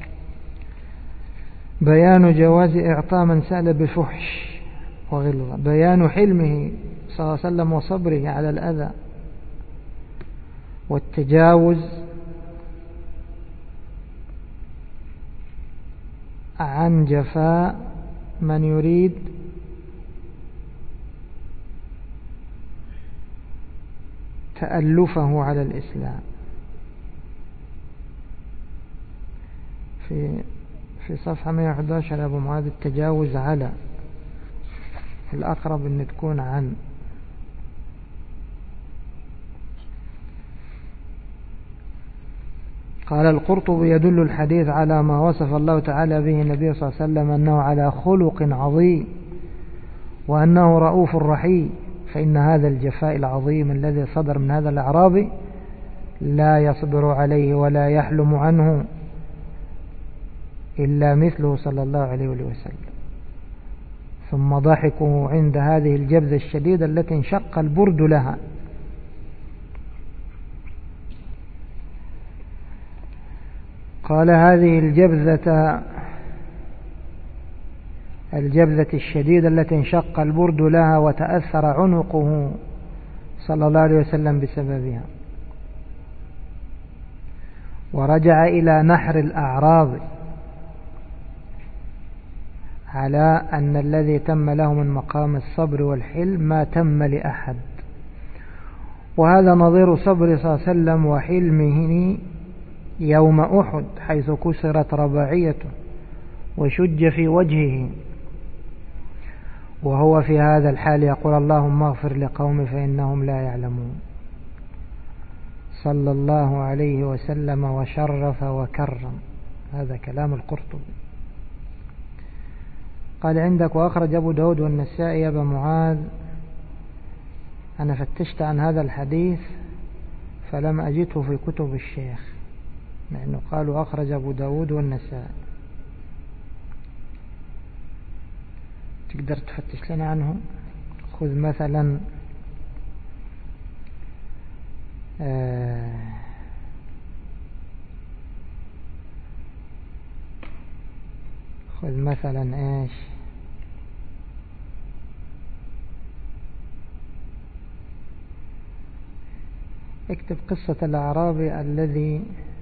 بيان جواز إعطاء من سأل بفحش وغلظة. بيان حلمه صلى الله عليه وسلم وصبره على الأذى والتجاوز عن جفاء من يريد تألفه على الإسلام. في في صفحة مئة وأحد عشر أبو معاذ: التجاوز على، الأقرب أن تكون عن. قال القرطبي: يدل الحديث على ما وصف الله تعالى به النبي صلى الله عليه وسلم أنه على خلق عظيم وأنه رؤوف رحيم، فإن هذا الجفاء العظيم الذي صدر من هذا الأعرابي لا يصبر عليه ولا يحلم عنه إلا مثله صلى الله عليه وسلم. ثم ضحكوا عند هذه الجبذة الشديدة التي انشق البرد لها. قال: هذه الجبذة الجبذة الشديدة التي انشق البرد لها وتأثر عنقه صلى الله عليه وسلم بسببها. ورجع إلى نحر الأعراب على أن الذي تم له من مقام الصبر والحلم ما تم لأحد. وهذا نظير صبر صلى الله عليه وسلم وحلمه يوم أحد، حيث كسرت رباعيته وشج في وجهه، وهو في هذا الحال يقول: اللهم اغفر لقومي فإنهم لا يعلمون. صلى الله عليه وسلم وشرف وكرم. هذا كلام القرطبي. قال عندك وأخرج أبو داود والنسائي يا أبا معاذ. أنا فتشت عن هذا الحديث فلم أجده في كتب الشيخ، لأنه قالوا أخرج أبو داود والنسائي. تقدر تفتش لنا عنه؟ خذ مثلا آه خذ مثلا ايش اكتب قصة الأعرابي الذي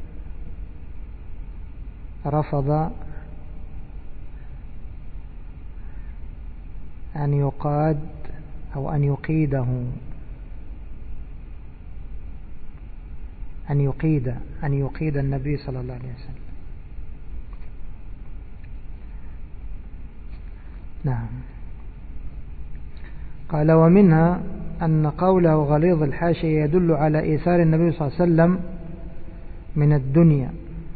رفض أن يقاد أو أن يقيده أن يقيد أن يقيد النبي صلى الله عليه وسلم. نعم. قال ومنها أن قوله غليظ الحاشية يدل على إيثار النبي صلى الله عليه وسلم من الدنيا،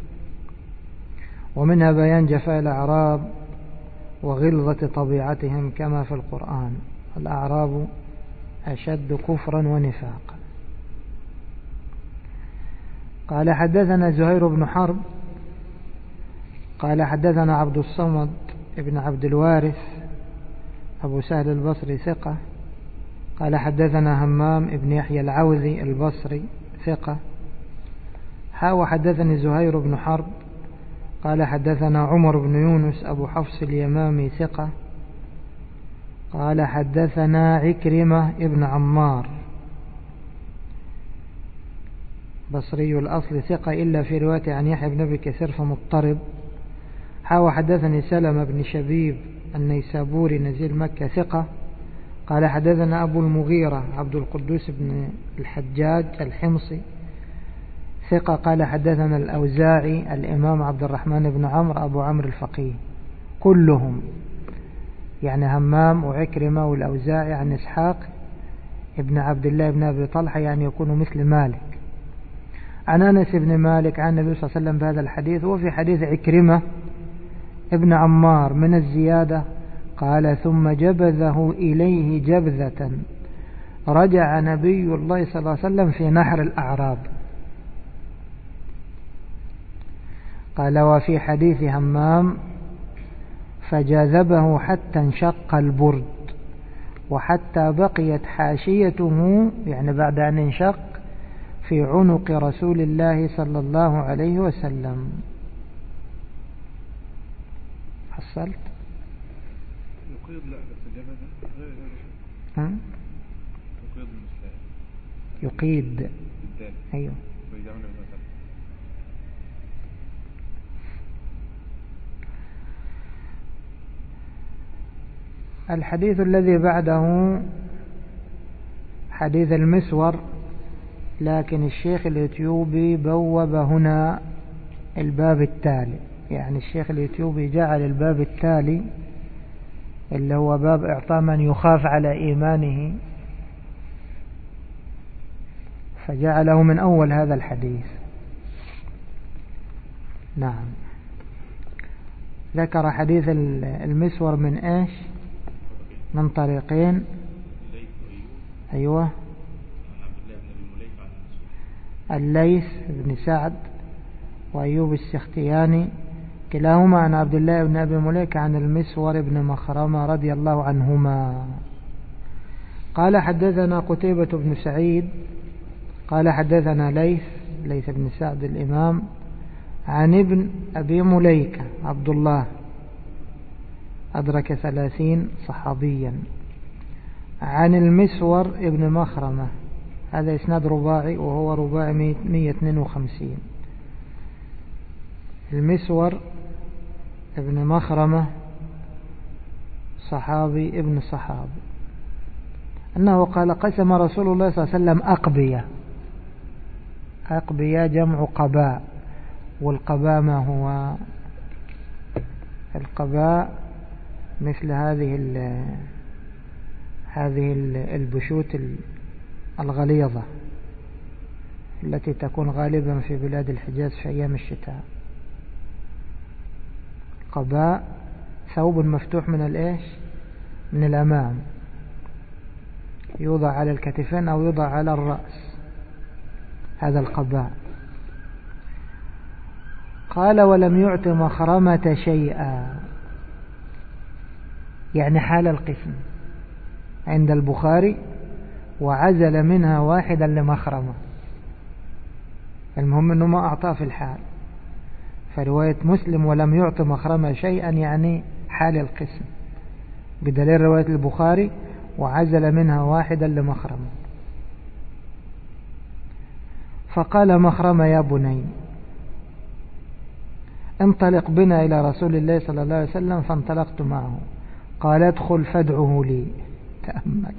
ومنها بيان جفاء الأعراب وغلظة طبيعتهم كما في القرآن: الأعراب أشد كفرا ونفاقا. قال حدثنا زهير بن حرب قال حدثنا عبد الصمد ابن عبد الوارث أبو سهل البصري ثقة. قال حدثنا همام ابن يحيى العوذي البصري ثقة. حاوى حدثني زهير بن حرب قال حدثنا عمر بن يونس أبو حفص اليمامي ثقة. قال حدثنا عكرمة ابن عمار بصري الأصل ثقة إلا في رواية عن يحيى بن أبي كثير فمضطرب. حاوى حدثني سلمة بن شبيب النيسابوري نزيل مكة ثقة. قال حدثنا أبو المغيرة عبد القدوس بن الحجاج الحمصي ثقة. قال حدثنا الأوزاعي الإمام عبد الرحمن بن عمرو أبو عمرو الفقيه، كلهم يعني همام وعكرمة والأوزاعي عن إسحاق ابن عبد الله بن أبي طلحة، يعني يكون مثل مالك، عن أنس بن مالك عن النبي صلى الله عليه وسلم بهذا الحديث. وفي حديث عكرمة ابن عمار من الزيادة قال ثم جبذه إليه جبذة رجع نبي الله صلى الله عليه وسلم في نحر الأعراب. قال وفي حديث همام فجاذبه حتى انشق البرد وحتى بقيت حاشيته، يعني بعد أن انشق، في عنق رسول الله صلى الله عليه وسلم. حصلت؟ يقيد لا بس جبهة غير ها؟ يقيد المسلم يقيد أيوه. الحديث الذي بعده حديث المسور، لكن الشيخ الإثيوبي بوب هنا الباب التالي، يعني الشيخ الإثيوبي جعل الباب التالي اللي هو باب إعطاء من يخاف على إيمانه، فجعله من أول هذا الحديث. نعم. ذكر حديث المسور من إيش؟ من طريقين. أيوة، الليث بن سعد وأيوب السختياني كلاهما عن عبد الله بن أبي مليكة عن المسور بن مخرمة رضي الله عنهما. قال حدثنا قتيبة بن سعيد قال حدثنا ليث ليث بن سعد الإمام عن ابن أبي مليكة عبد الله أدرك ثلاثين صحابيا عن المسور ابن مخرمة، هذا إسناد رباعي وهو رباعي مئة واثنين وخمسين. المسور ابن مخرمة صحابي ابن صحابي، أنه قال قسم رسول الله صلى الله عليه وسلم أقبية. أقبية جمع قباء، والقباء ما هو؟ القباء مثل هذه ال هذه البشوت الغليظة التي تكون غالبا في بلاد الحجاز في أيام الشتاء. قباء ثوب مفتوح من الإيش من الأمام، يوضع على الكتفين أو يوضع على الرأس، هذا القباء. قال ولم يعط مخرمة شيئا، يعني حال القسم عند البخاري وعزل منها واحدا لمخرمة، المهم أنه ما أعطاه في الحال. فرواية مسلم ولم يعط مخرمة شيئا يعني حال القسم، بدليل رواية البخاري وعزل منها واحدا لمخرمة. فقال مخرمة يا بني انطلق بنا إلى رسول الله صلى الله عليه وسلم، فانطلقت معه. قال ادخل فادعه لي، تأمل.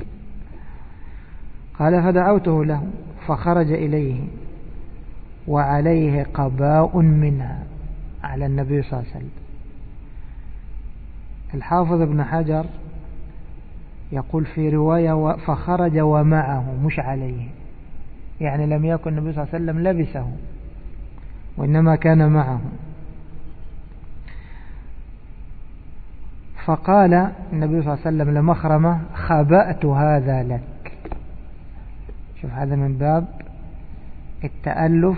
قال فدعوته له فخرج إليه وعليه قباء منها، على النبي صلى الله عليه وسلم. الحافظ ابن حجر يقول في رواية فخرج ومعه مش عليه، يعني لم يكن النبي صلى الله عليه وسلم لبسه وإنما كان معه. فقال النبي صلى الله عليه وسلم لمخرمة خبأت هذا لك. شوف هذا من باب التألف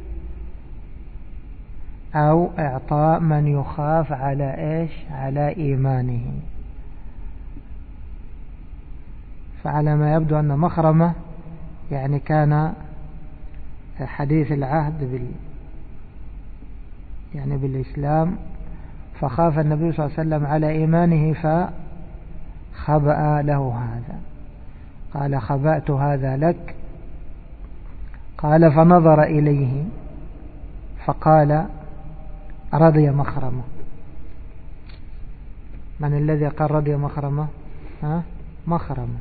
أو إعطاء من يخاف على إيش على إيمانه. فعلى ما يبدو أن مخرمة يعني كان حديث العهد بال يعني بالإسلام، فخاف النبي صلى الله عليه وسلم على إيمانه فخبأ له هذا. قال خبأت هذا لك. قال فنظر إليه فقال رضي مخرمة. من الذي قال رضي مخرمة؟ ها؟ مخرمة.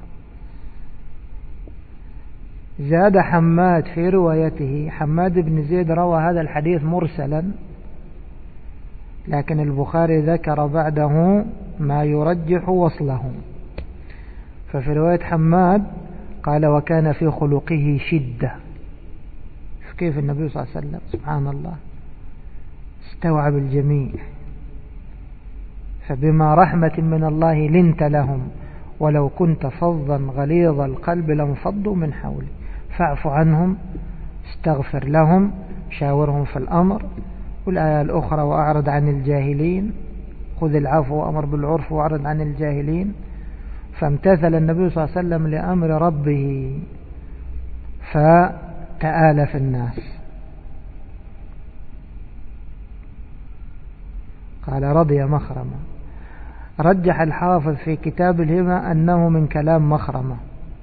زاد حماد في روايته، حماد بن زيد روى هذا الحديث مرسلا، لكن البخاري ذكر بعده ما يرجح وصله. ففي رواية حماد قال وكان في خلقه شدة. كيف النبي صلى الله عليه وسلم سبحان الله استوعب الجميع، فبما رحمة من الله لنت لهم ولو كنت فظا غليظ القلب لانفضوا من حولك فاعف عنهم استغفر لهم شاورهم في الأمر. والآية الأخرى وأعرض عن الجاهلين، خذ العفو وأمر بالعرف وأعرض عن الجاهلين. فامتثل النبي صلى الله عليه وسلم لأمر ربه فتآلف الناس. قال رضي مخرمة. رجح الحافظ في كتاب الهمة أنه من كلام مخرمة،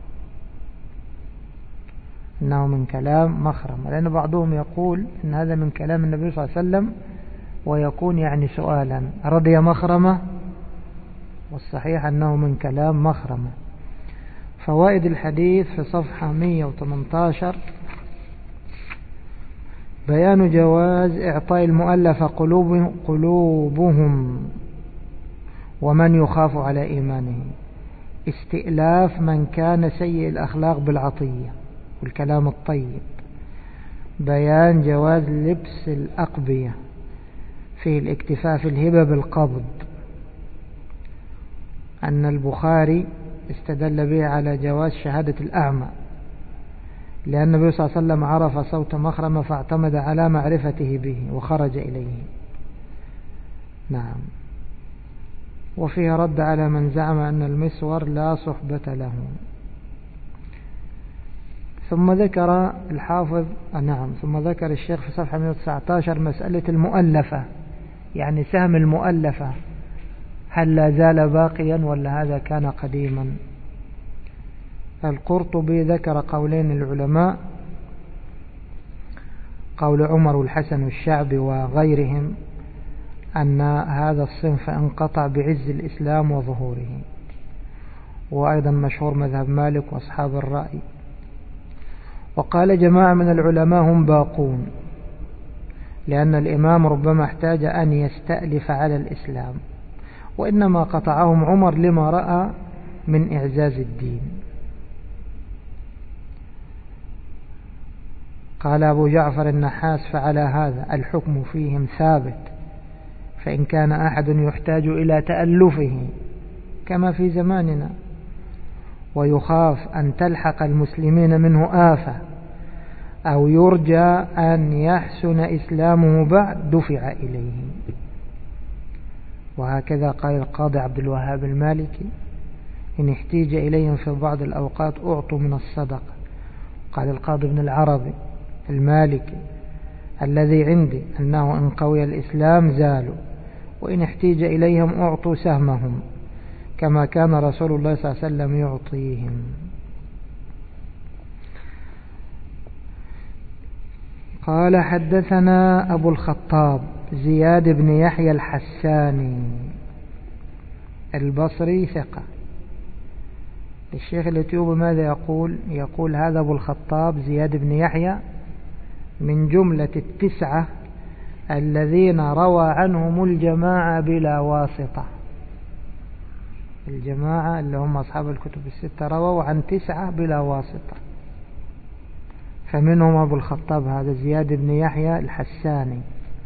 أنه من كلام مخرمة، لأن بعضهم يقول أن هذا من كلام النبي صلى الله عليه وسلم ويكون يعني سؤالا رضي مخرمة، والصحيح أنه من كلام مخرمة. فوائد الحديث في صفحة مئة وثمانية عشر: بيان جواز إعطاء المؤلف قلوب قلوبهم ومن يخاف على إيمانه، استئلاف من كان سيء الأخلاق بالعطية والكلام الطيب، بيان جواز لبس الأقبية في الاكتفاء في الهبة بالقبض، أن البخاري استدل به على جواز شهادة الأعمى، لأن النبي صلى الله عليه وسلم عرف صوت مخرمة فاعتمد على معرفته به وخرج إليه. نعم. وفيه رد على من زعم أن المسور لا صحبة له. ثم ذكر الحافظ نعم ثم ذكر الشيخ في صفحة مئة وتسعة عشر مسألة المؤلفة، يعني سهم المؤلفة هل لا زال باقيا ولا هذا كان قديما؟ القرطبي ذكر قولين العلماء، قول عمر والحسن والشعبي وغيرهم أن هذا الصنف انقطع بعز الإسلام وظهوره، وأيضا مشهور مذهب مالك وأصحاب الرأي. وقال جماعة من العلماء هم باقون، لأن الإمام ربما احتاج أن يستألف على الإسلام، وإنما قطعهم عمر لما رأى من إعزاز الدين. قال أبو جعفر النحاس فعلى هذا الحكم فيهم ثابت فإن كان أحد يحتاج إلى تألفه كما في زماننا ويخاف أن تلحق المسلمين منه آفة أو يرجى أن يحسن إسلامه بعد دفع إليه. وهكذا قال القاضي عبد الوهاب المالكي: إن احتيج إليهم في بعض الأوقات أعطوا من الصدقة. قال القاضي ابن العربي المالكي: الذي عندي أنه إن قوي الإسلام زالوا، وإن احتيج إليهم أعطوا سهمهم كما كان رسول الله صلى الله عليه وسلم يعطيهم. قال: حدثنا أبو الخطاب زياد بن يحيى الحساني البصري ثقة. الشيخ الأتيوبي ماذا يقول؟ يقول: هذا أبو الخطاب زياد بن يحيى من جملة التسعة الذين روى عنهم الجماعة بلا واسطة. الجماعة اللي هم أصحاب الكتب الستة رووا عن تسعة بلا واسطة، فمنهم أبو الخطاب هذا زياد بن يحيى الحساني.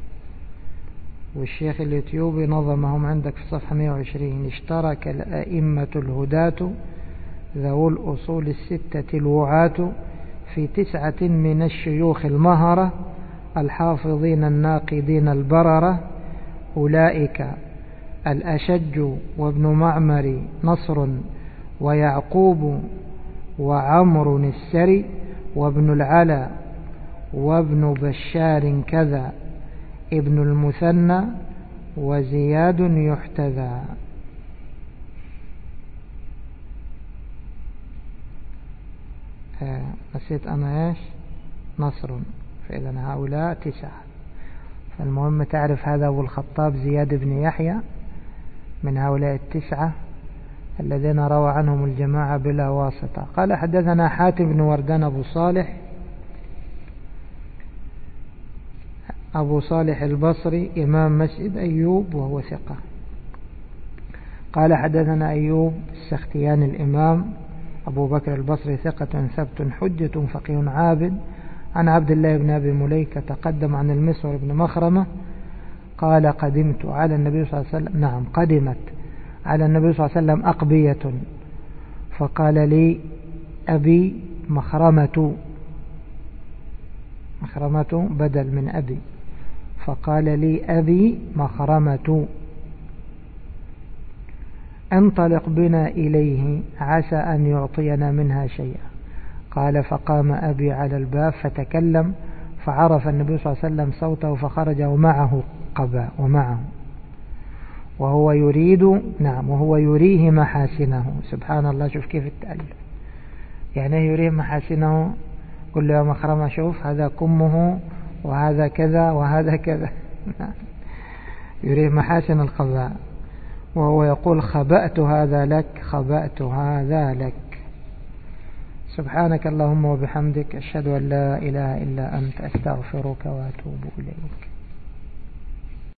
والشيخ الأتيوبي نظمهم عندك في صفحة مئة وعشرين: اشترك الأئمة الهداة ذو الأصول الستة الوعاة في تسعة من الشيوخ المهرة الحافظين الناقدين البررة، أولئك الأشج وابن معمر نصر ويعقوب وعمر السري وابن العلا وابن بشار كذا ابن المثنى وزياد يحتذى. نسيت أنا إيش نصر، فإذا هؤلاء تسعة. فالمهم تعرف هذا أبو الخطاب زياد بن يحيى من هؤلاء التسعة الذين روى عنهم الجماعة بلا واسطة. قال: حدثنا حاتم بن وردان أبو صالح أبو صالح البصري إمام مسجد أيوب وهو ثقة. قال: حدثنا أيوب السختياني الإمام أبو بكر البصري ثقة ثبت حجة فقيه عابد، عن عبد الله بن أبي مليكة تقدم عن المسور بن مخرمة قال: قدمت على النبي صلى الله عليه وسلم نعم قدمت على النبي صلى الله عليه وسلم أقبية فقال لي أبي مخرمة، مخرمة بدل من أبي، فقال لي أبي مخرمة انطلق بنا إليه عسى أن يعطينا منها شيئا. قال: فقام أبي على الباب فتكلم فعرف النبي صلى الله عليه وسلم صوته فخرج ومعه قباء ومعه وهو يريد نعم وهو يريه محاسنه. سبحان الله، شوف كيف التألف، يعني يريه محاسنه. قل له يا مخرمة شوف هذا كمه وهذا كذا وهذا كذا يريه محاسن القباء، وهو يقول: خبأت هذا لك خبأت هذا لك. سبحانك اللهم وبحمدك أشهد أن لا إله إلا أنت أستغفرك وأتوب إليك.